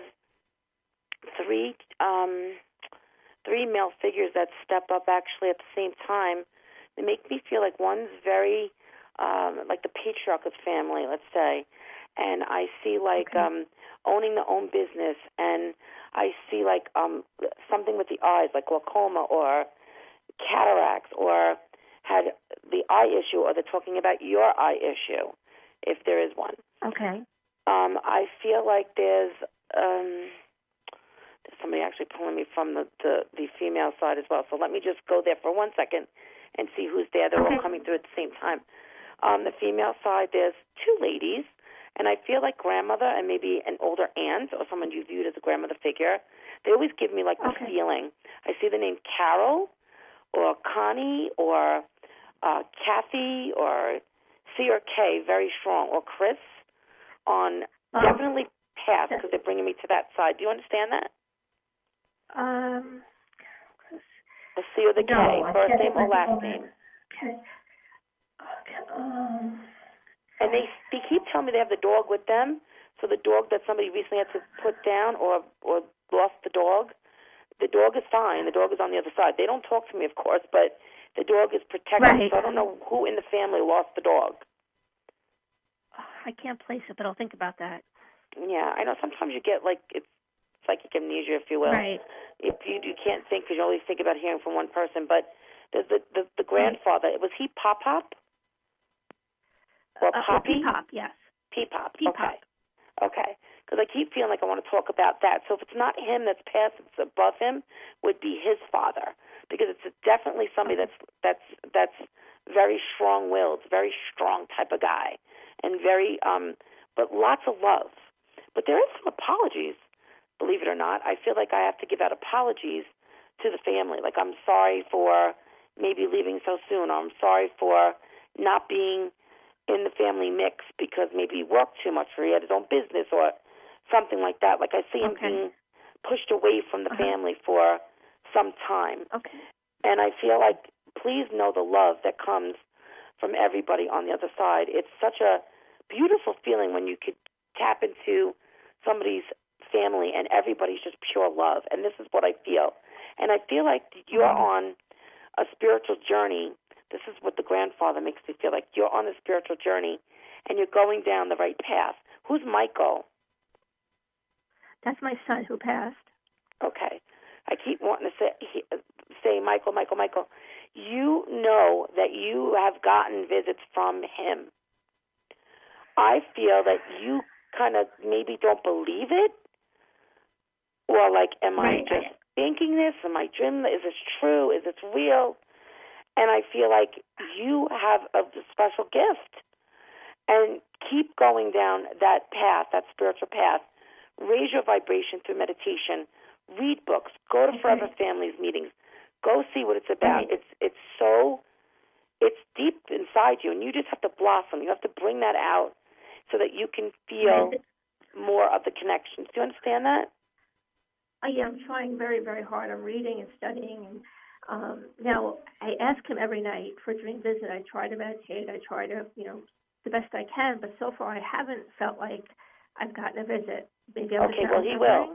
three um, three male figures that step up actually at the same time. They make me feel like one's very um, like the patriarch of the family, let's say, and I see like okay. um, owning their own business, and I see like um, something with the eyes, like glaucoma or cataracts, or had the eye issue, or they're talking about your eye issue, if there is one. Okay. Um, I feel like there's um, there's somebody actually pulling me from the, the, the female side as well. So let me just go there for one second and see who's there. They're okay. all coming through at the same time. Um, the female side, there's two ladies, and I feel like grandmother and maybe an older aunt or someone you viewed as a grandmother figure. They always give me like the okay. feeling. I see the name Carol or Connie or uh, Kathy or C or K, very strong, or Chris on um, definitely pass because they're bringing me to that side. Do you understand that? Um, the C or the K, no, first name or last name. Okay. Okay. Um, and they they keep telling me they have the dog with them. So the dog that somebody recently had to put down or or lost the dog, the dog is fine. The dog is on the other side. They don't talk to me, of course, but the dog is protected. Right. So I don't know who in the family lost the dog. I can't place it, but I'll think about that. Yeah, I know sometimes you get like it's psychic amnesia, if you will. Right. If you you can't think because you always think about hearing from one person. But there's the the, the grandfather. Was he Pop Pop or uh, Poppy? P-Pop, yes. P-Pop. P-Pop. Okay. Okay. Because I keep feeling like I want to talk about that. So if it's not him that's passed, it's above him, would be his father. Because it's definitely somebody that's that's that's very strong-willed, very strong type of guy, and very um, but lots of love. But there is some apologies, believe it or not. I feel like I have to give out apologies to the family. Like I'm sorry for maybe leaving so soon, or I'm sorry for not being in the family mix because maybe he worked too much or he had his own business or something like that. Like I see him okay. being pushed away from the uh-huh. family for some time. Okay. And I feel like please know the love that comes from everybody on the other side. It's such a beautiful feeling when you could tap into somebody's family and everybody's just pure love. And this is what I feel. And I feel like you're on a spiritual journey. This is what the grandfather makes me feel like. You're on a spiritual journey and you're going down the right path. Who's Michael? That's my son who passed. Okay. I keep wanting to say, say Michael, Michael, Michael. You know that you have gotten visits from him. I feel that you kind of maybe don't believe it, or like, am I just thinking this? Am I dreaming? Is this true? Is this real? And I feel like you have a special gift, and keep going down that path, that spiritual path. Raise your vibration through meditation. Read books. Go to Forever Families meetings. Go see what it's about. It's it's so, it's deep inside you, and you just have to blossom. You have to bring that out so that you can feel more of the connections. Do you understand that? I am trying very, very hard. I'm reading and studying. And um, now I ask him every night for a dream visit. I try to meditate. I try to, you know, the best I can. But so far I haven't felt like I've gotten a visit. Maybe I'm okay, well, he will.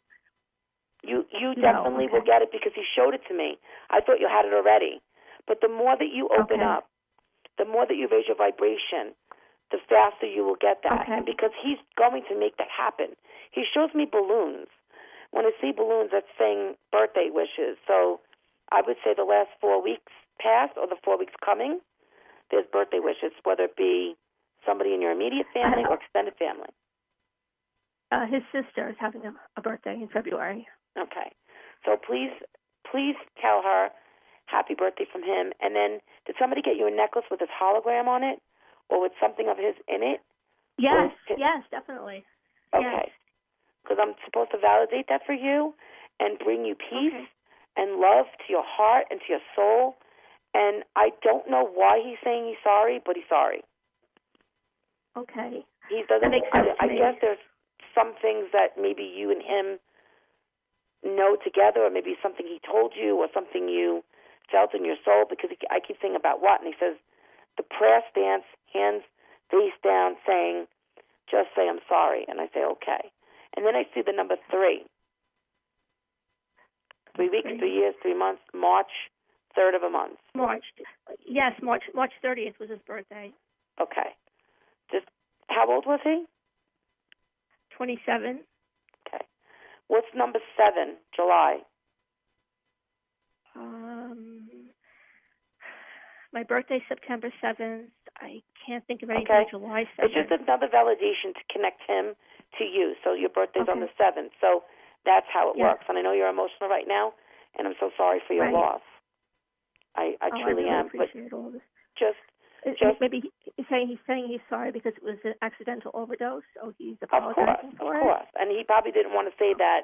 You you definitely no, okay. will get it because he showed it to me. I thought you had it already. But the more that you open okay. up, the more that you raise your vibration, the faster you will get that. Okay. And because he's going to make that happen. He shows me balloons. When I see balloons, that's saying birthday wishes. So I would say the last four weeks past or the four weeks coming, there's birthday wishes, whether it be somebody in your immediate family or extended family. Uh, his sister is having a, a birthday in February. Okay. So please, please tell her happy birthday from him. And then, did somebody get you a necklace with his hologram on it or with something of his in it? Yes, his... yes, definitely. Okay. Because yes. I'm supposed to validate that for you and bring you peace okay. and love to your heart and to your soul. And I don't know why he's saying he's sorry, but he's sorry. Okay. He doesn't. That makes sense I, I to me. guess there's some things that maybe you and him know together, or maybe something he told you, or something you felt in your soul. Because he, I keep saying about what, and he says the prayer stance, hands face down, saying, "Just say I'm sorry," and I say, "Okay." And then I see the number three. Three weeks, three years, three months, March, third of a month. March. Yes, March. March thirtieth was his birthday. Okay. Just how old was he? Twenty-seven. Okay. What's number seven? July. Um, my birthday September seventh. I can't think of anything okay. July seventh. It's just another validation to connect him to you. So your birthday's okay. on the seventh. So that's how it yes. works. And I know you're emotional right now, and I'm so sorry for your right. loss. I, I oh, truly I really am. appreciate but all this. Just, it, just maybe he's saying he's saying he's sorry because it was an accidental overdose. So he's of course, apologizing for of it. course. And he probably didn't want to say that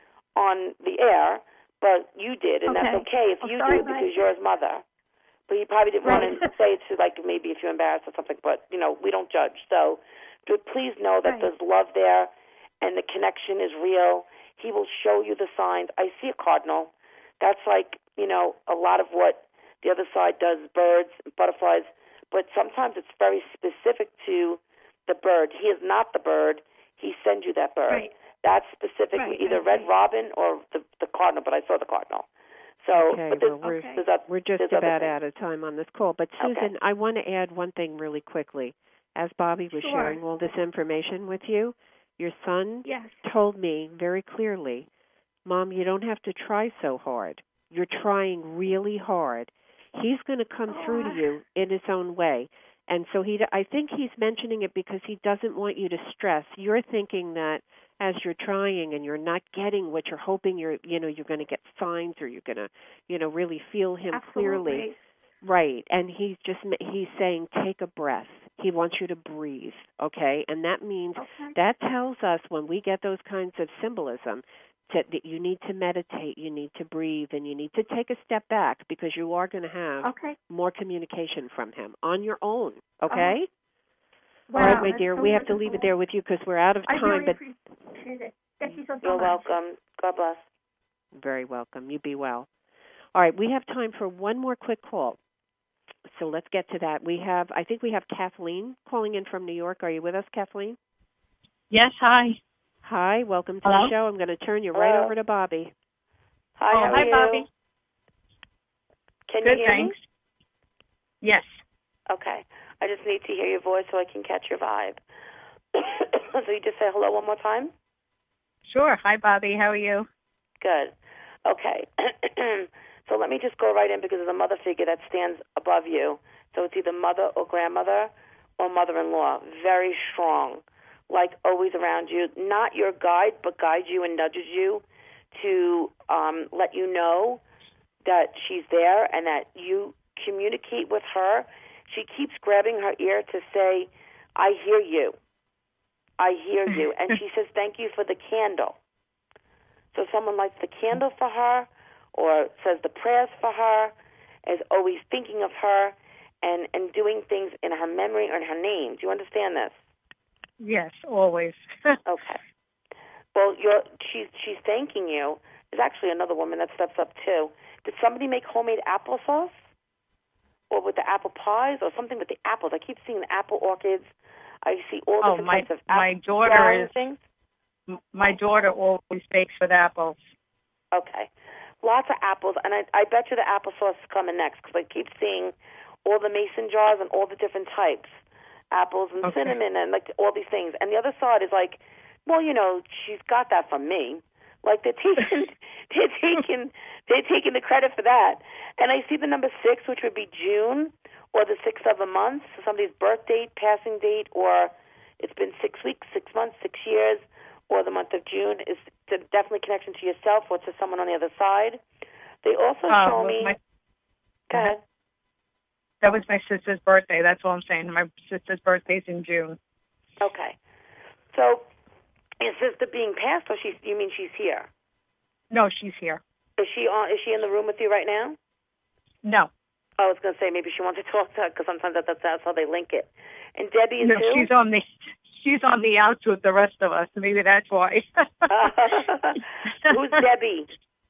on the air, but you did, and okay. that's okay if oh, you sorry, do because you're his mother. But he probably didn't right. want to say it to, like, maybe if you're embarrassed or something. But, you know, we don't judge. So but please know that right. there's love there and the connection is real. He will show you the signs. I see a cardinal. That's like, you know, a lot of what the other side does, birds, butterflies. But sometimes it's very specific to the bird. He is not the bird. He sends you that bird. Right. That's specific, right. either right. red robin or the, the cardinal, but I saw the cardinal. So, okay, but there's, well, we're, okay. there's a, we're just about out of time on this call. But, Susan, okay. I want to add one thing really quickly. As Bobby was sure. sharing all this information with you, your son yes. told me very clearly, Mom, you don't have to try so hard. You're trying really hard. He's going to come oh, through to you in his own way. And so he, I think he's mentioning it because he doesn't want you to stress. You're thinking that as you're trying and you're not getting what you're hoping you're, you know, you're going to get signs or you're going to, you know, really feel him Absolutely. clearly. Right. And he's just, he's saying, take a breath. He wants you to breathe. Okay. And that means, okay. that tells us when we get those kinds of symbolism, to, that you need to meditate, you need to breathe, and you need to take a step back because you are going to have okay. more communication from him on your own. Okay? Oh. Wow, all right, my dear, so we wonderful. have to leave it there with you because we're out of time. I really but appreciate it. Thank you so, so You're much. welcome. God bless. Very welcome. You be well. All right, we have time for one more quick call. so let's get to that. We have, I think we have Kathleen calling in from New York. Are you with us, Kathleen? Yes, hi. Hi, welcome to Hello? the show. I'm going to turn you Hello. right over to Bobby. Hi, oh, how hi, are you? Bobby. Can Good, you hear thanks. me? Yes. Okay. I just need to hear your voice so I can catch your vibe. So you just say hello one more time? Sure. Hi, Bobby. How are you? Good. Okay. So let me just go right in because there's a mother figure that stands above you. So it's either mother or grandmother or mother-in-law. Very strong. Like always around you. Not your guide, but guides you and nudges you to um, let you know that she's there and that you communicate with her. She keeps grabbing her ear to say, I hear you. I hear you. And she says, thank you for the candle. So someone lights the candle for her or says the prayers for her, is always thinking of her and, and doing things in her memory or in her name. Do you understand this? Yes, always. Okay. Well, you're, she's she's thanking you. There's actually another woman that steps up, too. Did somebody make homemade applesauce? Or with the apple pies or something with the apples? I keep seeing the apple orchids. I see all oh, different my, types of my apple daughter is, things. My daughter always bakes with apples. Okay. Lots of apples, and I, I bet you the applesauce is coming next because I keep seeing all the mason jars and all the different types. Apples and okay. cinnamon and like all these things. And the other side is like, well, you know, she's got that from me. Like they're taking, they're taking, they're taking the credit for that. And I see the number six, which would be June, or the sixth of a month, so somebody's birth date, passing date, or it's been six weeks, six months, six years, or the month of June is definitely connection to yourself or to someone on the other side. They also uh, show me. My, go ahead. That was my sister's birthday. That's all I'm saying. My sister's birthday's in June. Okay. So is sister being passed, or she's? You mean she's here? No, she's here. Is she on? Is she in the room with you right now? No. I was going to say maybe she wants to talk to her because sometimes that, that's, that's how they link it. And Debbie is no, who? she's on the she's on the outs with the rest of us. Maybe that's why. Who's Debbie?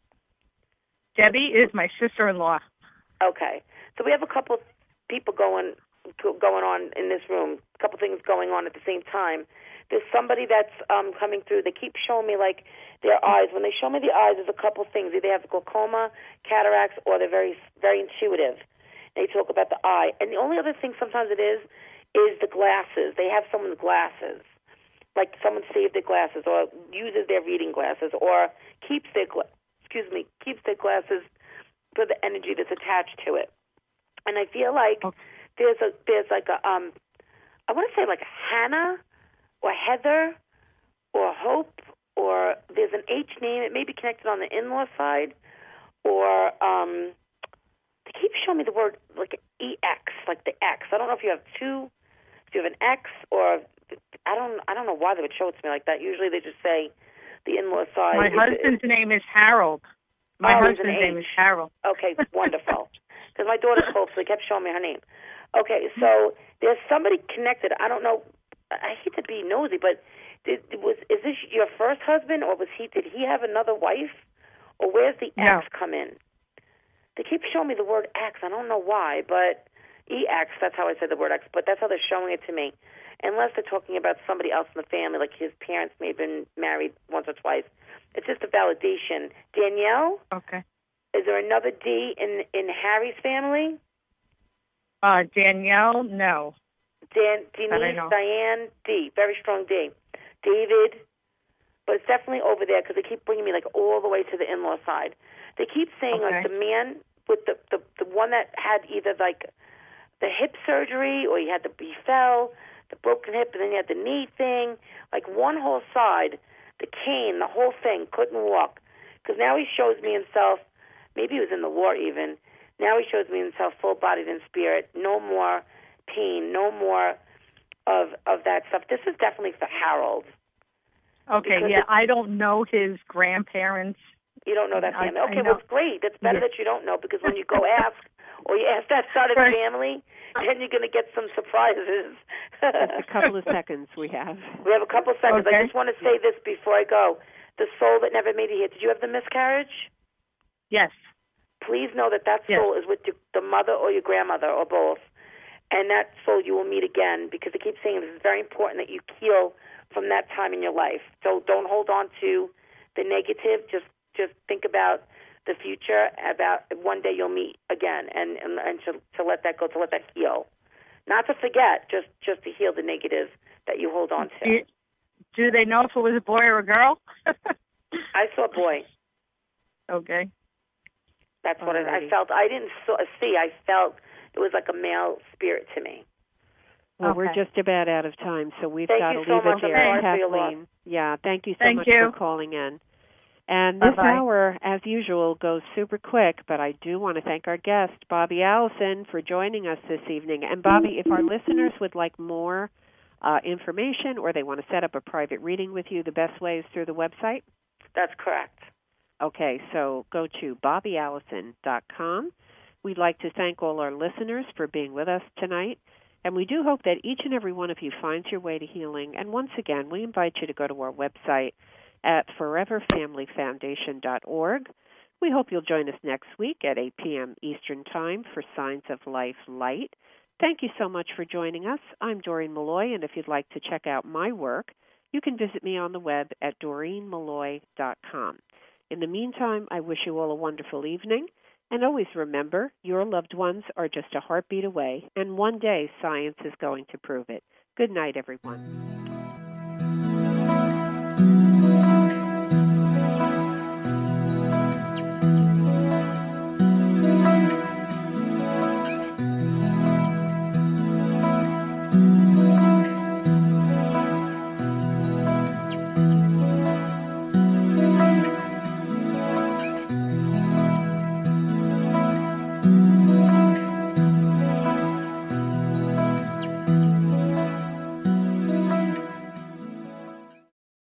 Debbie is my sister-in-law. Okay, so we have a couple people going going on in this room. A couple things going on at the same time. There's somebody that's um, coming through. They keep showing me like their eyes. When they show me the eyes, there's a couple things. Either they have glaucoma, cataracts, or they're very very intuitive. They talk about the eye. And the only other thing sometimes it is, is the glasses. They have someone's glasses. Like someone saved their glasses or uses their reading glasses or keeps their, gla- excuse me, keeps their glasses for the energy that's attached to it. And I feel like okay. there's a, there's like a, um, I want to say like Hannah or Heather or Hope or there's an H name. It may be connected on the in-law side or, um, they keep showing me the word like E X, like the X. I don't know if you have two, if you have an X, or I don't, I don't know why they would show it to me like that. Usually they just say the in-law side. My husband's it, name is Harold. My oh, husband's name is Harold. Okay, wonderful. Because my daughter's Hope, so they kept showing me her name. Okay, so there's somebody connected. I don't know. I hate to be nosy, but did, was is this your first husband, or was he? Did he have another wife, or where's the no. X come in? They keep showing me the word X. I don't know why, but E X, that's how I say the word X, but that's how they're showing it to me. Unless they're talking about somebody else in the family, like his parents may have been married once or twice. It's just a validation. Danielle? Okay. Is there another D in in Harry's family? Uh, Danielle, no. Dan, Denise, Diane, D. Very strong D. David, but it's definitely over there because they keep bringing me like all the way to the in-law side. They keep saying okay. like the man with the, the the one that had either like the hip surgery or he had the he fell, the broken hip, and then he had the knee thing. Like one whole side, the cane, the whole thing, couldn't walk. Because now he shows me himself. Maybe he was in the war even. Now he shows me himself full-bodied in spirit. No more pain. No more of of that stuff. This is definitely for Harold. Okay. Yeah, I don't know his grandparents. You don't know that family. I, okay, I well, it's great. It's better yeah. that you don't know because when you go ask or you ask that side of the family, then you're going to get some surprises. Just a couple of seconds we have. We have a couple of seconds. Okay. I just want to say this before I go. The soul that never made it here. Did you have the miscarriage? Yes. please know that that soul is with your, the mother or your grandmother or both, and that soul you will meet again, because they keep saying this is very important that you heal from that time in your life. So don't hold on to the negative. Just just think about the future, about one day you'll meet again, and, and, and to, to let that go, to let that heal. Not to forget, just, just to heal the negative that you hold on to. Do, you, do they know if it was a boy or a girl? I saw a boy. Okay. That's what I, I felt. I didn't so, see. I felt it was like a male spirit to me. Well, Okay. we're just about out of time, so we've Thank got you to so leave much. it there. I'm sorry for your loss. Kathleen, yeah, thank you so Thank much you. for calling in. And this Bye-bye. hour, as usual, goes super quick, but I do want to thank our guest, Bobby Allison, for joining us this evening. And, Bobby, if our listeners would like more uh, information or they want to set up a private reading with you, the best way is through the website? That's correct. Okay, so go to bobby allison dot com. We'd like to thank all our listeners for being with us tonight. And we do hope that each and every one of you finds your way to healing. And once again, we invite you to go to our website at forever family foundation dot org. We hope you'll join us next week at eight p.m. Eastern Time for Signs of Life Light. Thank you so much for joining us. I'm Doreen Malloy, and if you'd like to check out my work, you can visit me on the web at doreen malloy dot com. In the meantime, I wish you all a wonderful evening. And always remember, your loved ones are just a heartbeat away, and one day science is going to prove it. Good night, everyone.